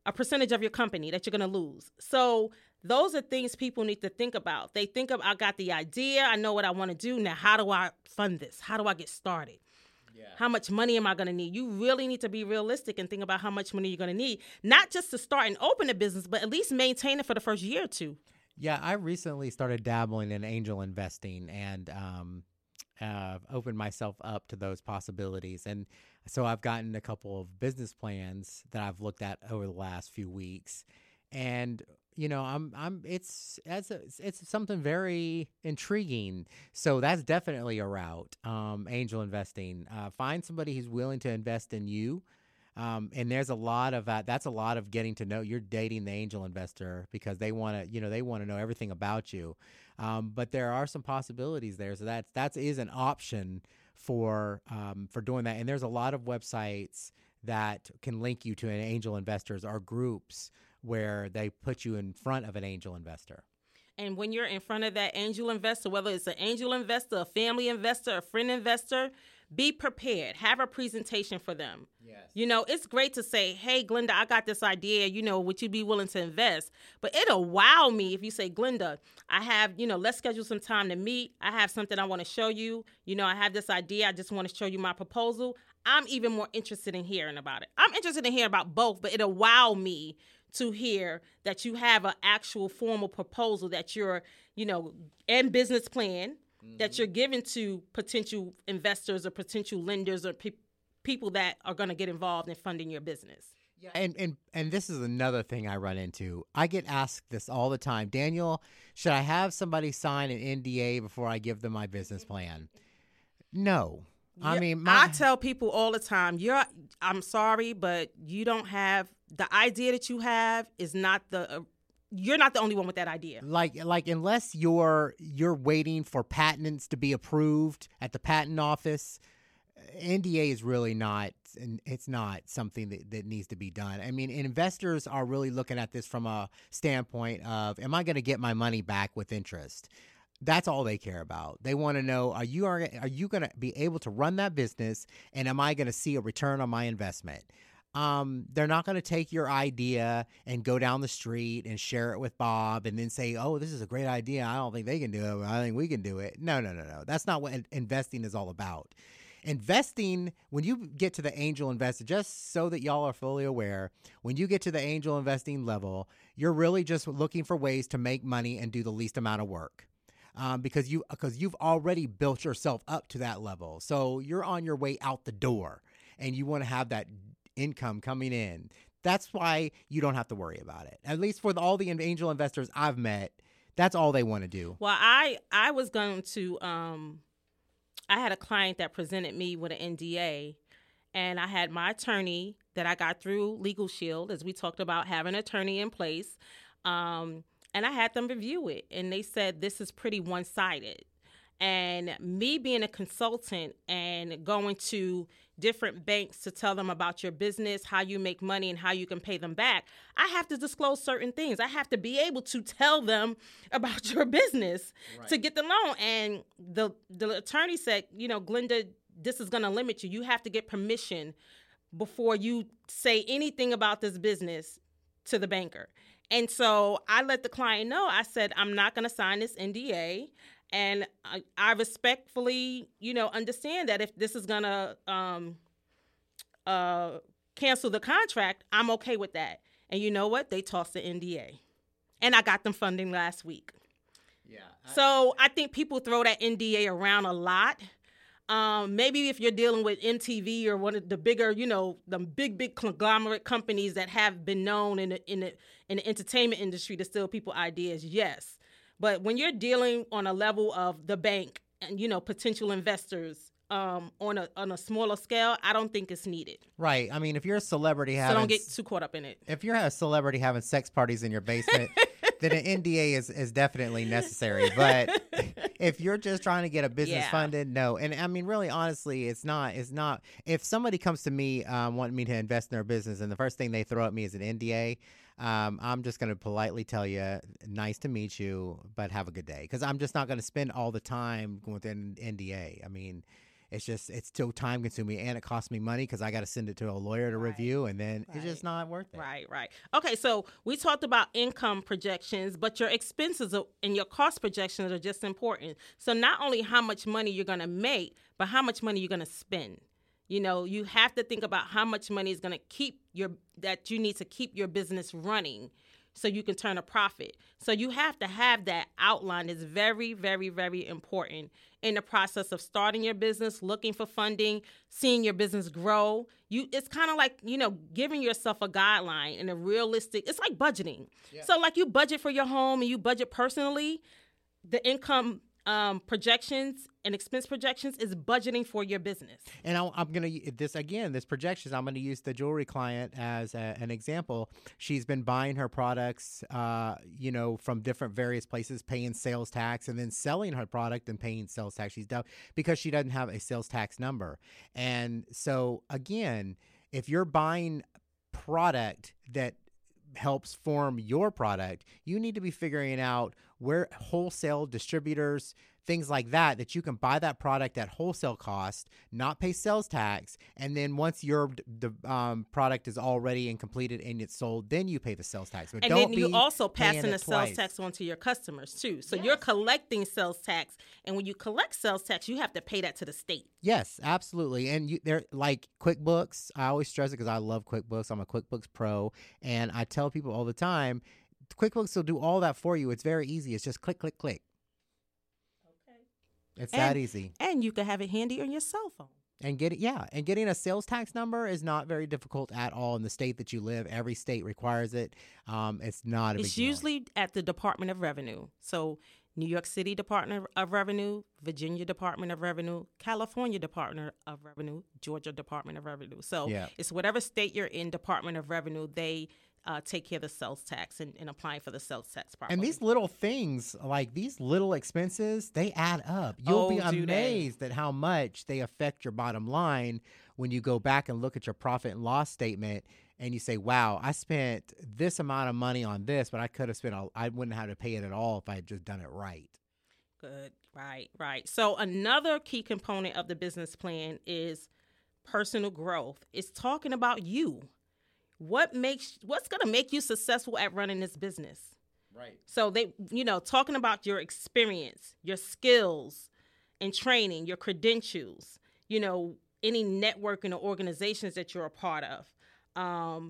a percentage of your company that you're going to lose. So those are things people need to think about. They think of, I got the idea, I know what I want to do. Now, how do I fund this? How do I get started? Yeah. How much money am I going to need? You really need to be realistic and think about how much money you're going to need, not just to start and open a business, but at least maintain it for the first year or two. Yeah, I recently started dabbling in angel investing and um, uh, opened myself up to those possibilities. And so I've gotten a couple of business plans that I've looked at over the last few weeks. And you know, I'm, I'm, it's, it's, it's something very intriguing. So that's definitely a route. Um, angel investing, uh, find somebody who's willing to invest in you. Um, and there's a lot of that. That's a lot of getting to know. You're dating the angel investor because they want to, you know, they want to know everything about you. Um, but there are some possibilities there. So that's, that is an option for, um, for doing that. And there's a lot of websites that can link you to an angel investors or groups where they put you in front of an angel investor. And when you're in front of that angel investor, whether it's an angel investor, a family investor, a friend investor, be prepared. Have a presentation for them. Yes. You know, it's great to say, hey, Glenda, I got this idea, you know, would you be willing to invest? But it'll wow me if you say, Glenda, I have, you know, let's schedule some time to meet. I have something I want to show you. You know, I have this idea. I just want to show you my proposal. I'm even more interested in hearing about it. I'm interested in hearing about both, but it'll wow me to hear that you have an actual formal proposal that you're, you know, and business plan mm-hmm. that you're giving to potential investors or potential lenders or pe- people that are going to get involved in funding your business. Yeah, and, and and this is another thing I run into. I get asked this all the time. Daniel, should I have somebody sign an N D A before I give them my business plan? No. I yeah, mean, my- I tell people all the time, you're, I'm sorry, but you don't have, the idea that you have is not the, uh, you're not the only one with that idea. Like, like unless you're, you're waiting for patents to be approved at the patent office, N D A is really not, and it's not something that, that needs to be done. I mean, investors are really looking at this from a standpoint of, am I going to get my money back with interest? That's all they care about. They want to know, are you are, are you going to be able to run that business, and am I going to see a return on my investment? Um, they're not going to take your idea and go down the street and share it with Bob and then say, oh, this is a great idea. I don't think they can do it, but I think we can do it. No, no, no, no. That's not what investing is all about. Investing, when you get to the angel investor, just so that y'all are fully aware, when you get to the angel investing level, you're really just looking for ways to make money and do the least amount of work. Um, because you because you've already built yourself up to that level. So you're on your way out the door and you want to have that income coming in. That's why you don't have to worry about it. At least for all the angel investors I've met, that's all they want to do. Well, I, I was going to, um, I had a client that presented me with an N D A, and I had my attorney that I got through Legal Shield, as we talked about having an attorney in place. Um, And I had them review it, and they said this is pretty one-sided. And me being a consultant and going to different banks to tell them about your business, how you make money, and how you can pay them back, I have to disclose certain things. I have to be able to tell them about your business right. to get the loan. And the, the attorney said, you know, Glenda, this is going to limit you. You have to get permission before you say anything about this business to the banker. And so I let the client know, I said, I'm not going to sign this N D A. And I, I respectfully, you know, understand that if this is going to um, uh, cancel the contract, I'm okay with that. And you know what? They tossed the N D A. And I got them funding last week. Yeah. I, so I think people throw that N D A around a lot. Um, maybe if you're dealing with M T V or one of the bigger, you know, the big, big conglomerate companies that have been known in the, in the, in the entertainment industry to steal people ideas, yes. But when you're dealing on a level of the bank and, you know, potential investors um, on a on a smaller scale, I don't think it's needed. Right. I mean, if you're a celebrity having... So don't get too caught up in it. If you're a celebrity having sex parties in your basement, then an N D A is, is definitely necessary. But if you're just trying to get a business yeah. funded, no. And I mean, really, honestly, it's not. It's not. If somebody comes to me um, wanting me to invest in their business and the first thing they throw at me is an N D A, um, I'm just going to politely tell you, nice to meet you, but have a good day. Because I'm just not going to spend all the time going with an N D A. I mean, it's just, it's still time consuming and it costs me money because I got to send it to a lawyer to Right. review, and then Right. it's just not worth it. Right, right. Okay, so we talked about income projections, but your expenses are- and your cost projections are just important. So not only how much money you're going to make, but how much money you're going to spend. You know, you have to think about how much money is going to keep your, that you need to keep your business running so you can turn a profit. So you have to have that outline. It's very, very, very important in the process of starting your business, looking for funding, seeing your business grow. You, it's kind of like, you know, giving yourself a guideline and a realistic, it's like budgeting. Yeah. So like you budget for your home and you budget personally, the income um, projections and expense projections is budgeting for your business. And I, I'm going to, this again, this projections, I'm going to use the jewelry client as a, an example. She's been buying her products, uh, you know, from different various places, paying sales tax, and then selling her product and paying sales tax. She's done because she doesn't have a sales tax number. And so again, if you're buying product that helps form your product, you need to be figuring out where wholesale distributors, things like that, that you can buy that product at wholesale cost, not pay sales tax, and then once your the um, product is all ready and completed and it's sold, then you pay the sales tax. But And don't then you be also paying passing it the sales twice. tax on to your customers too. So Yes. you're collecting sales tax, and when you collect sales tax, you have to pay that to the state. Yes, absolutely. And you, they're like QuickBooks. I always stress it because I love QuickBooks. I'm a QuickBooks pro, and I tell people all the time, QuickBooks will do all that for you. It's very easy. It's just click, click, click. Okay. It's And- that easy. And you can have it handy on your cell phone. And get yeah, and getting a sales tax number is not very difficult at all in the state that you live. Every state requires it. Um, it's not a big It's deal. usually at the Department of Revenue. So New York City Department of Revenue, Virginia Department of Revenue, California Department of Revenue, Georgia Department of Revenue. So Yeah. it's whatever state you're in, Department of Revenue, they uh, take care of the sales tax and, and applying for the sales tax properly. And these little things, like these little expenses, they add up. You'll be Oh, do they? amazed at how much they affect your bottom line when you go back and look at your profit and loss statement and you say, wow, I spent this amount of money on this, but I could have spent, a, I wouldn't have to pay it at all if I had just done it right. Good. Right, right. So another key component of the business plan is personal growth. It's talking about you. What makes what's going to make you successful at running this business? Right. So they, you know, talking about your experience, your skills and training, your credentials, you know, any networking or organizations that you're a part of, um,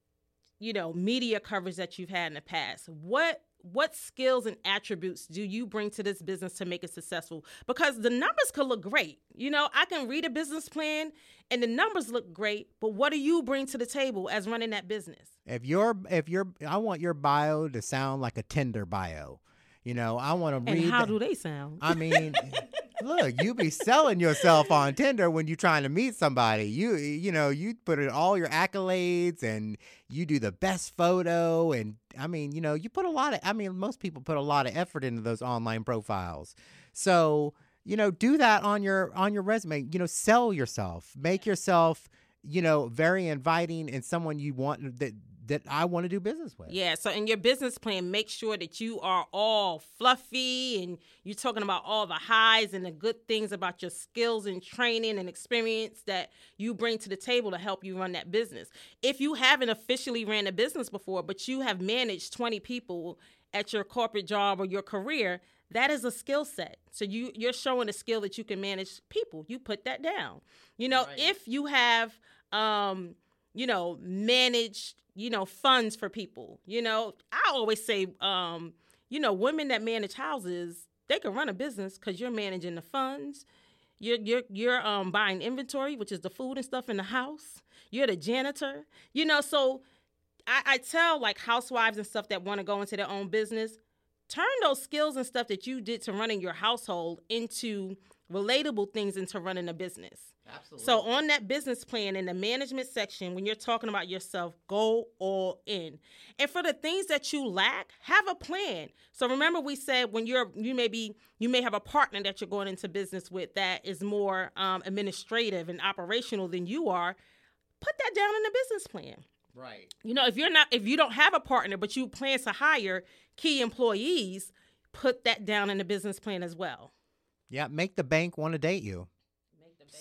you know, media coverage that you've had in the past. What what skills and attributes do you bring to this business to make it successful? Because the numbers could look great. You know, I can read a business plan and the numbers look great, but what do you bring to the table as running that business? If you're, if you're, I want your bio to sound like a Tinder bio. You know, I want to And read. how the- do they sound? I mean, look, you be selling yourself on Tinder when you're trying to meet somebody. You, you know, you put in all your accolades and you do the best photo. And I mean, you know, you put a lot of, I mean, most people put a lot of effort into those online profiles. So, you know, do that on your, on your resume, you know, sell yourself, make yourself, you know, very inviting and someone you want that, that I want to do business with. Yeah, so in your business plan, make sure that you are all fluffy and you're talking about all the highs and the good things about your skills and training and experience that you bring to the table to help you run that business. If you haven't officially ran a business before, but you have managed twenty people at your corporate job or your career, that is a skill set. So you, you're showing a skill that you can manage people. You put that down. You know, Right. if you have, um, you know, managed, you know, funds for people. You know, I always say, um, you know, women that manage houses, they can run a business because you're managing the funds. You're you're you're um buying inventory, which is the food and stuff in the house. You're the janitor. You know, so I, I tell like housewives and stuff that want to go into their own business, turn those skills and stuff that you did to running your household into relatable things into running a business. Absolutely. So on that business plan in the management section, when you're talking about yourself, go all in. And for the things that you lack, have a plan. So remember we said when you're, you may be, you may have a partner that you're going into business with that is more um, administrative and operational than you are. Put that down in the business plan. Right. You know, if you're not, if you don't have a partner, but you plan to hire key employees, put that down in the business plan as well. Yeah. Make the bank want to date you.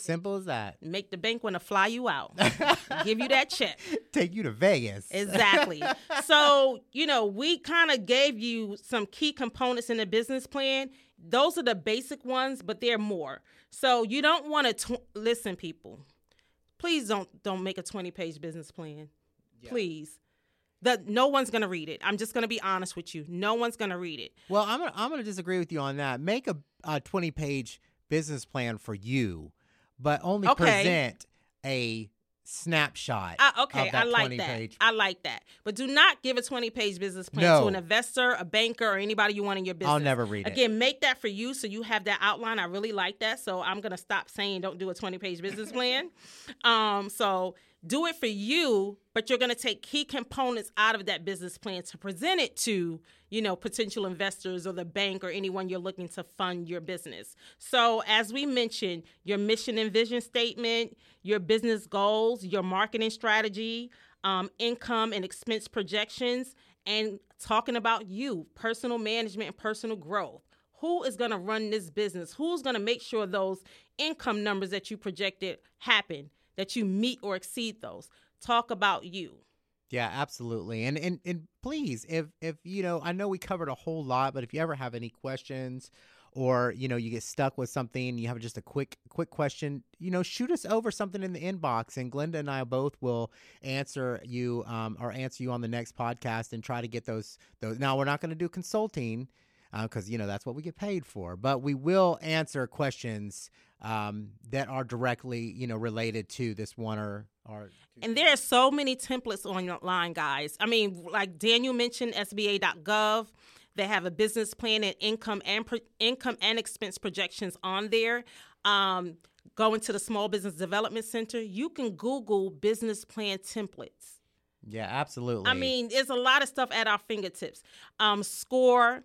Simple as that. Make the bank want to fly you out, give you that check. Take you to Vegas. Exactly. So, you know, we kind of gave you some key components in the business plan. Those are the basic ones, but there are more. So you don't want to tw- listen, people. Please don't don't make a twenty-page business plan. Yeah. Please. The, no one's going to read it. I'm just going to be honest with you. No one's going to read it. Well, I'm gonna, I'm going to disagree with you on that. Make a, a twenty-page business plan for you, but only okay. present a snapshot. Uh, okay, of that I like twenty that. Page. I like that. But do not give a twenty-page business plan no. to an investor, a banker, or anybody you want in your business. I'll never read it. Again, make that for you so you have that outline. I really like that. So I'm going to stop saying don't do a twenty-page business plan. um, so do it for you, but you're going to take key components out of that business plan to present it to, you know, potential investors or the bank or anyone you're looking to fund your business. So as we mentioned, your mission and vision statement, your business goals, your marketing strategy, um, income and expense projections, and talking about you, personal management and personal growth. Who is going to run this business? Who's going to make sure those income numbers that you projected happen, that you meet or exceed those? Talk about you. Yeah, absolutely. And and and please, if if you know, I know we covered a whole lot, but if you ever have any questions or, you know, you get stuck with something, you have just a quick quick question, you know, shoot us over something in the inbox, and Glenda and I both will answer you um, or answer you on the next podcast and try to get those those. Now, we're not going to do consulting because, uh, you know, that's what we get paid for, but we will answer questions um, that are directly, you know, related to this one or or. And there are so many templates online, guys. I mean, like Daniel mentioned, S B A dot gov. They have a business plan and income and pro- income and expense projections on there. Um, going to the Small Business Development Center, you can Google business plan templates. Yeah, absolutely. I mean, there's a lot of stuff at our fingertips. Um, SCORE,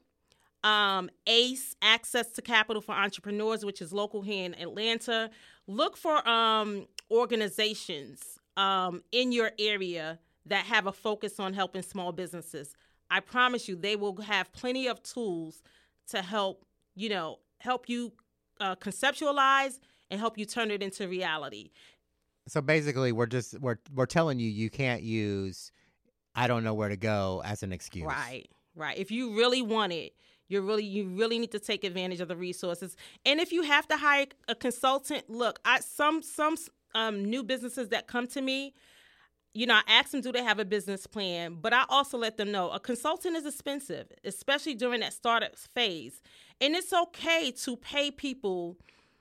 um, ACE, Access to Capital for Entrepreneurs, which is local here in Atlanta. Look for um, organizations um, in your area that have a focus on helping small businesses. I promise you, they will have plenty of tools to help, you know, help you uh, conceptualize and help you turn it into reality. So basically, we're just we're we're telling you you can't use I don't know where to go as an excuse. Right, right. If you really want it, you really you really need to take advantage of the resources. And if you have to hire a consultant, look, I some some um, new businesses that come to me, you know, I ask them, do they have a business plan? But I also let them know a consultant is expensive, especially during that startup phase. And it's okay to pay people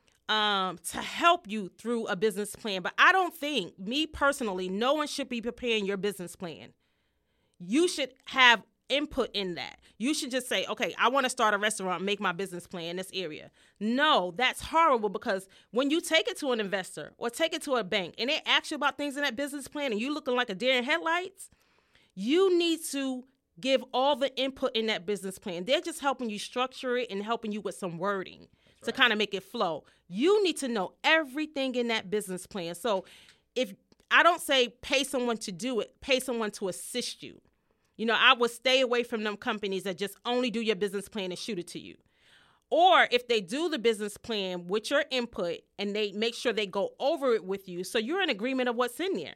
um, to help you through a business plan. But I don't think, me personally, no one should be preparing your business plan. You should have input in that. You should just say, okay, I want to start a restaurant, make my business plan in this area. No, that's horrible, because when you take it to an investor or take it to a bank and they ask you about things in that business plan and you looking like a deer in headlights, you need to give all the input in that business plan. They're just helping you structure it and helping you with some wording right. to kind of make it flow. You need to know everything in that business plan. So if I don't say pay someone to do it, pay someone to assist you. You know, I would stay away from them companies that just only do your business plan and shoot it to you. Or if they do the business plan with your input and they make sure they go over it with you, so you're in agreement of what's in there.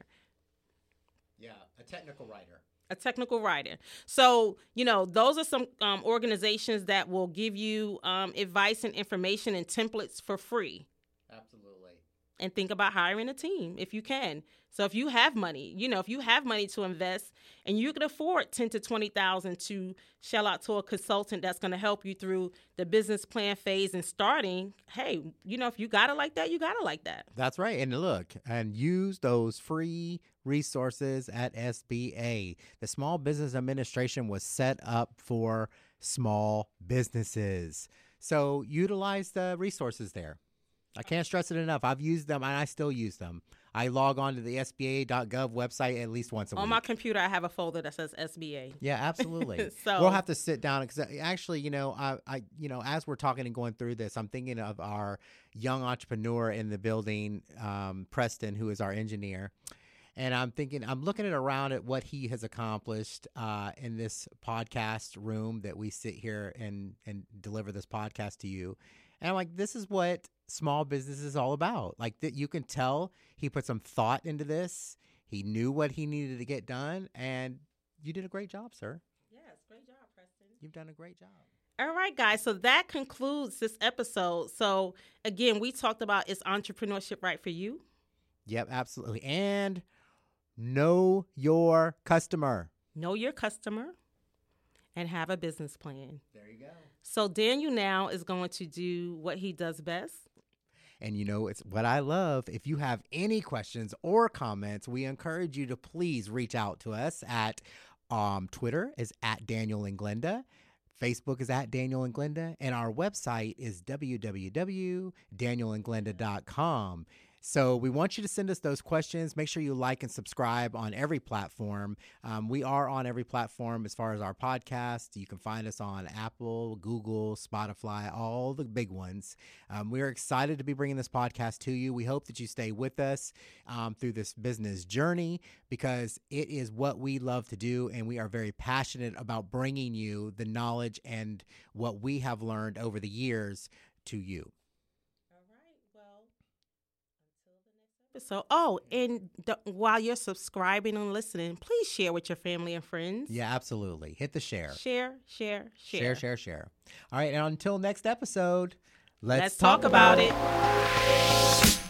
Yeah, a technical writer. A technical writer. So, you know, those are some um, organizations that will give you um, advice and information and templates for free. Absolutely. And think about hiring a team if you can. So if you have money, you know, if you have money to invest and you can afford ten to twenty thousand to shell out to a consultant that's going to help you through the business plan phase and starting, hey, you know, if you got it like that, you got it like that. That's right. And look, and use those free resources at S B A. The Small Business Administration was set up for small businesses. So utilize the resources there. I can't stress it enough. I've used them and I still use them. I log on to the S B A dot gov website at least once a on week. On my computer, I have a folder that says S B A. Yeah, absolutely. So we'll have to sit down because actually, you know, I, I, you know, as we're talking and going through this, I'm thinking of our young entrepreneur in the building, um, Preston, who is our engineer. And I'm thinking, I'm looking at around at what he has accomplished uh, in this podcast room that we sit here and, and deliver this podcast to you. And I'm like, this is what small business is all about. Like that, you can tell he put some thought into this. He knew what he needed to get done, and you did a great job, sir. Yes, great job, Preston. You've done a great job. All right, guys. So that concludes this episode. So again, we talked about, is entrepreneurship right for you? Yep, absolutely. And know your customer. Know your customer and have a business plan. There you go. So Daniel now is going to do what he does best. And you know, it's what I love. If you have any questions or comments, we encourage you to please reach out to us at um, Twitter is at Daniel and Glenda. Facebook is at Daniel and Glenda. And our website is w w w dot daniel and glenda dot com. So we want you to send us those questions. Make sure you like and subscribe on every platform. Um, we are on every platform as far as our podcast. You can find us on Apple, Google, Spotify, all the big ones. Um, we're excited to be bringing this podcast to you. We hope that you stay with us um, through this business journey, because it is what we love to do, and we are very passionate about bringing you the knowledge and what we have learned over the years to you. So, oh, and the, while you're subscribing and listening, please share with your family and friends. Yeah, absolutely. Hit the share. Share, share, share. Share, share, share. All right, and until next episode, let's, let's talk, talk about about it.